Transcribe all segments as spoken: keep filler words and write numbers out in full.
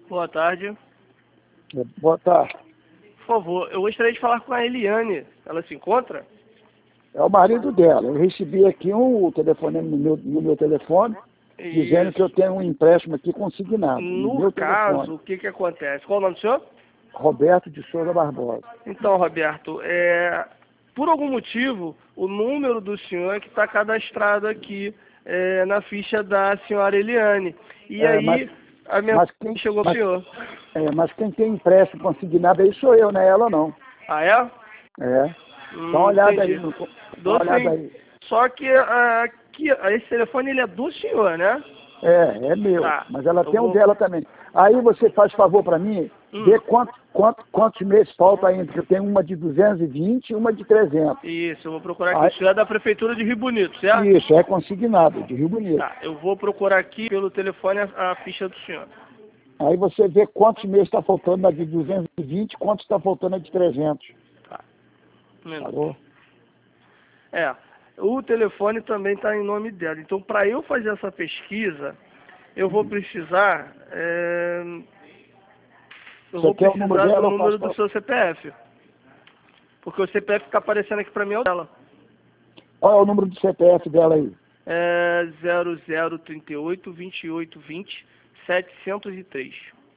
Boa tarde. Boa tarde. Por favor, eu gostaria de falar com a Eliane. Ela se encontra? É o marido dela. Eu recebi aqui um telefonema no meu, no meu telefone, Isso. dizendo que eu tenho um empréstimo aqui consignado. No, No meu caso, telefone. o que que acontece? Qual o nome do senhor? Roberto de Souza Barbosa. Então, Roberto, é, por algum motivo, o número do senhor é que está cadastrado aqui é, na ficha da senhora Eliane. E É, aí, mas, a minha mas quem, chegou mas, pro senhor. é, mas quem tem empréstimo consignado aí sou eu, não é ela não. Ah, é? É. Hum, Dá uma olhada entendi. aí. No, dá Dou uma olhada sim. aí. Só que ah, aqui, esse telefone ele é do senhor, né? É, é meu. Tá. Mas ela Eu tem um vou... dela também. Aí você faz favor para mim, Hum. ver quanto, quanto, quantos meses falta ainda, porque eu tenho uma de duzentos e vinte e uma de trezentos. Isso, eu vou procurar aqui. Aí, O senhor é da Prefeitura de Rio Bonito, certo? isso, é consignado, de Rio Bonito. Tá, eu vou procurar aqui pelo telefone a, a ficha do senhor. Aí você vê quantos meses está faltando na de duzentos e vinte, quantos está faltando na de trezentos. Tá. Um minuto. Falou? É, o telefone também está em nome dela. Então, para eu fazer essa pesquisa, eu vou precisar... é, Eu Você vou quer o número precisar dela? do Eu número faço do pra... seu C P F. Porque o C P F que está aparecendo aqui para mim é o dela. Qual é o número do C P F dela aí? É zero zero trinta e oito, vinte e oito, vinte, setecentos e três.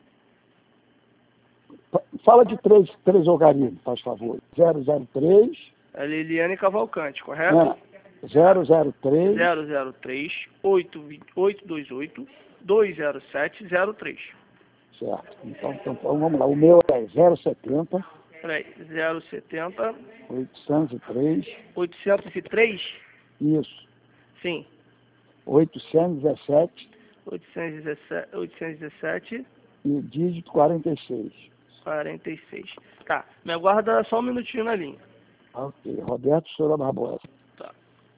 Fala de três, três algarismos, faz favor. zero zero três... É Liliane Cavalcante, correto? É, zero zero três... zero zero três, oito dois oito, dois zero sete zero três. Certo. Então, então, vamos lá. O meu é zero setenta... Peraí, zero setenta, oitocentos e três... oitocentos e três? Isso. Sim. oitocentos e dezessete... oitocentos e dezessete, oitocentos e dezessete, e dígito quarenta e seis. quarenta e seis. Tá, me aguarda só um minutinho na linha. Ok. Roberto Souza Barbosa. Tá.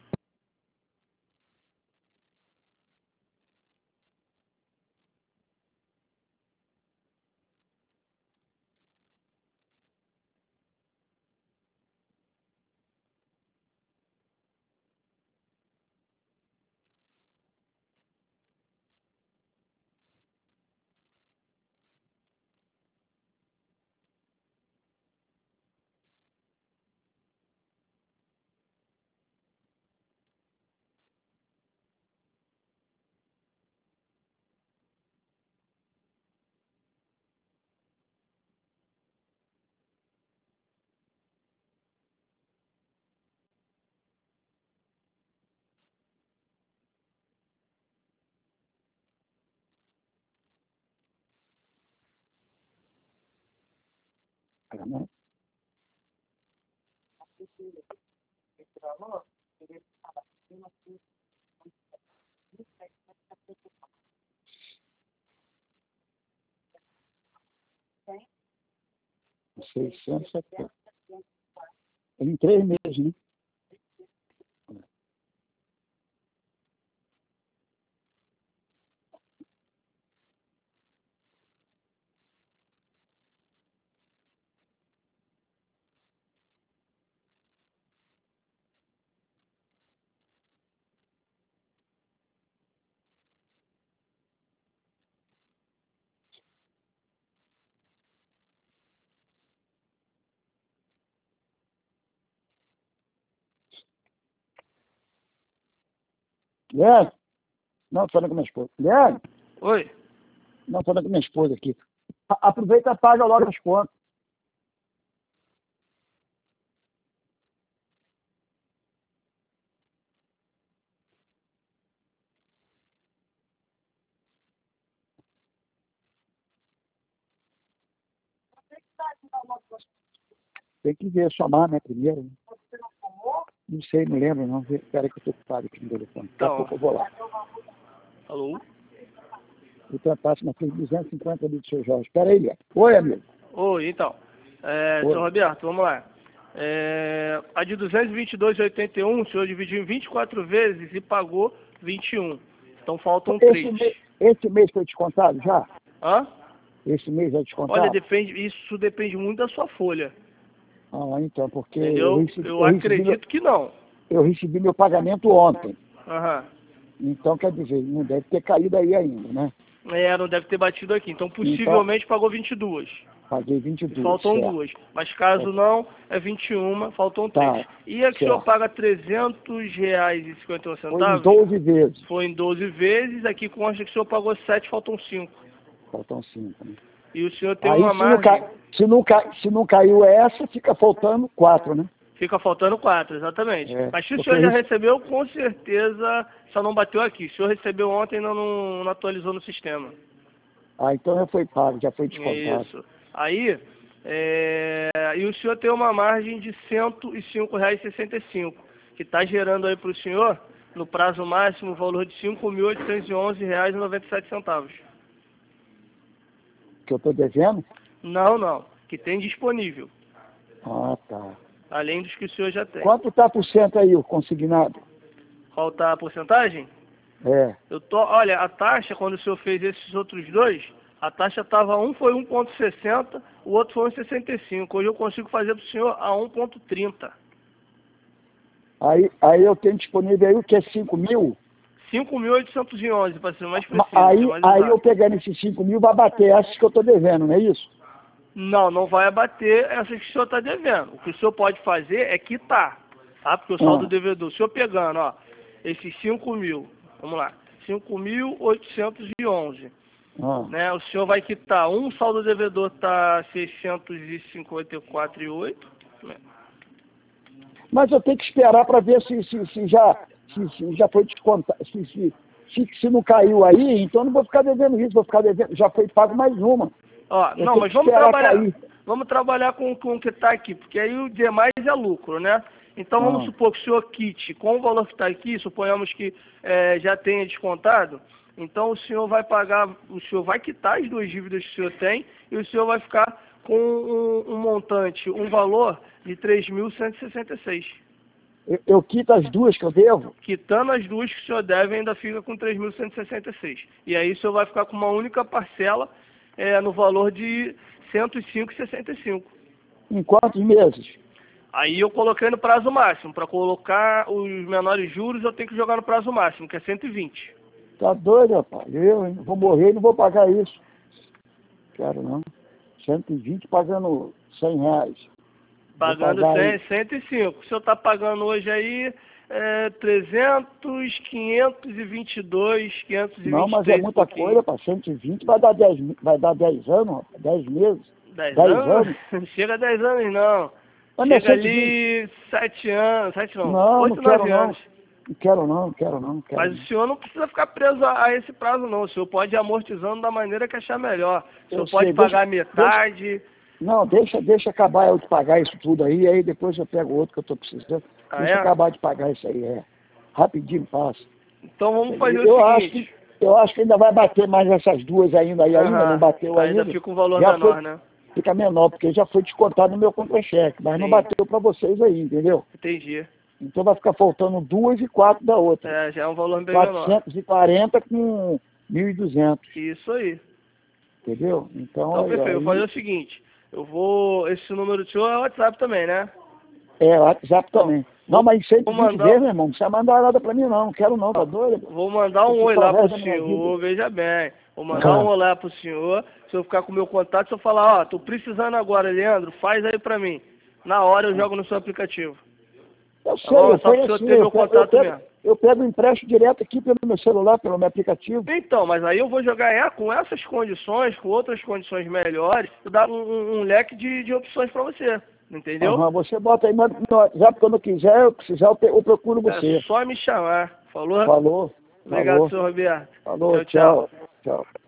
É, né? seiscentos e setenta. Em três meses, né? Guilherme? Não, falando com minha esposa. Guilherme? Oi? Não, falando com minha esposa aqui. A- aproveita e paga logo as contas. Tem que ver, somar, né, primeiro. Né? Não sei, não lembro, não. Espera que eu estou ocupado aqui no telefone. Daqui a Então, pouco eu vou lá. alô? O trapaço na frente duzentos e cinquenta ali do seu Jorge. Espera aí, Guilherme. Oi, amigo. Oi, então. É, Oi. seu Roberto, vamos lá. É, a de duzentos e vinte e dois vírgula oitenta e um, o senhor dividiu em vinte e quatro vezes e pagou vinte e um. Então faltam Esse três. mês, esse mês foi descontado já? Hã? Esse mês é descontado? Olha, depende, isso depende muito da sua folha. Ah, então, porque eu Entendeu? recebi, Eu eu recebi, meu, acredito que não. eu recebi meu pagamento ontem. Aham. Então, quer dizer, não deve ter caído aí ainda, né? É, não deve ter batido aqui. Então, possivelmente então, pagou vinte e duas. Paguei vinte e duas. Faltam certo. duas. Mas caso não, é vinte e uma, faltam tá, três. E a que o senhor paga trezentos reais e cinquenta e um centavos? Foi em doze vezes. Foi em doze vezes. Aqui consta que o senhor pagou sete, faltam cinco. Faltam cinco, né? E o senhor tem Aí, uma se margem... Não cai, se, não cai, se não caiu essa, fica faltando quatro, né? Fica faltando quatro, exatamente. É, Mas se o senhor já recebeu, com certeza só não bateu aqui. Se o senhor recebeu ontem, ainda não, não atualizou no sistema. Ah, então já foi pago, já foi descontado. Isso. Aí, é... e o senhor tem uma margem de cento e cinco reais e sessenta e cinco, que está gerando aí para o senhor, no prazo máximo, o valor de cinco mil oitocentos e onze reais e noventa e sete centavos. Que eu estou devendo? Não, não. Que tem disponível. Ah, tá. Além dos que o senhor já tem. Quanto está por cento aí, o consignado? Qual está a porcentagem? É. Eu tô, olha, a taxa, quando o senhor fez esses outros dois, a taxa estava, um foi um vírgula sessenta, o outro foi um vírgula sessenta e cinco. Hoje eu consigo fazer para o senhor a um vírgula trinta. Aí, aí eu tenho disponível aí o que é cinco mil? cinco mil oitocentos e onze, para ser mais preciso. Aí, mais aí eu pegando esses cinco mil, vai bater essas que eu estou devendo, não é isso? Não, não vai abater essas que o senhor está devendo. O que o senhor pode fazer é quitar, tá? Porque o saldo ah. do devedor, o senhor pegando, ó, esses cinco mil, vamos lá, cinco mil oitocentos e onze, ah. né? O senhor vai quitar, um saldo do devedor está seiscentos e cinquenta e quatro reais e oito centavos. Mas eu tenho que esperar para ver se, se, se, já, se, se já foi descontado, se, se, se, se não caiu aí, então eu não vou ficar devendo isso, vou ficar devendo, já foi pago mais uma. Ó, eu não, mas vamos trabalhar, cair. vamos trabalhar com, com o que está aqui, porque aí o demais é lucro, né? Então vamos ah. supor que o senhor quite com o valor que está aqui, suponhamos que é, já tenha descontado, então o senhor vai pagar, o senhor vai quitar as duas dívidas que o senhor tem e o senhor vai ficar com um, um montante, um valor de três mil cento e sessenta e seis. Eu, eu quito as duas que eu devo? Quitando as duas que o senhor deve, ainda fica com três mil cento e sessenta e seis. E aí o senhor vai ficar com uma única parcela é, no valor de cento e cinco reais e sessenta e cinco. Em quantos meses? Aí eu coloquei no prazo máximo. Para colocar os menores juros, eu tenho que jogar no prazo máximo, que é cento e vinte. Tá doido, rapaz? Eu hein? vou morrer e não vou pagar isso. Quero não. cento e vinte pagando cem reais. Pagando cem, cento e cinco. O senhor está pagando hoje aí é, trezentos, quinhentos e vinte e dois, quinhentos e vinte e três. Não, mas é muita coisa, para cento e vinte vai dar dez, vai dar dez anos, rapaz, dez meses. dez anos? Não chega a dez anos, não. Mas chega não ali sete anos, sete não, não, oito, não quero nove não. anos. Não quero não, não quero não. Não quero Mas não. o senhor não precisa ficar preso a, a esse prazo, não. O senhor pode ir amortizando da maneira que achar melhor. O senhor Eu pode sei, pagar deixa, metade. Deixa, não, deixa, deixa acabar eu de pagar isso tudo aí, aí depois eu pego outro que eu estou precisando. Ah, deixa é? acabar de pagar isso aí, é. Rapidinho passa. Então vamos fazer eu o acho seguinte. Que, eu acho que ainda vai bater mais essas duas ainda, aí Aham, ainda não bateu ainda. Ainda fica um valor já menor, foi, né? Fica menor, porque já foi descontado no meu contra-cheque, mas Sim. não bateu para vocês aí, entendeu? Entendi. Então vai ficar faltando duas e quatro da outra. É, já é um valor bem menor. quatrocentos e quarenta com mil e duzentos. Isso aí. Entendeu? Então, Então, aí, perfeito. Eu aí, vou fazer o seguinte. Eu vou... Esse número do senhor é o WhatsApp também, né? É, WhatsApp também. Não, mas cento e vinte mandar... vezes, meu irmão, não precisa mandar nada pra mim não, não quero não, tá doido? Vou mandar um oi lá pro senhor, veja bem. Vou mandar um olá pro senhor, se eu ficar com o meu contato, se eu falar, ó, tô precisando agora, Leandro, faz aí pra mim. Na hora eu jogo no seu aplicativo. Eu sei, tá bom? eu Só ponho pra assim, ter eu meu pego, contato eu, pego, mesmo. eu pego o empréstimo direto aqui pelo meu celular, pelo meu aplicativo. Então, mas aí eu vou jogar é, com essas condições, com outras condições melhores, dar um, um, um leque de, de opções pra você. Entendeu? Uhum, você bota aí no WhatsApp quando quiser, eu precisar, eu, eu procuro você. É só me chamar. Falou? Falou. Obrigado, falou. senhor Roberto. Falou, tchau. tchau. tchau. tchau.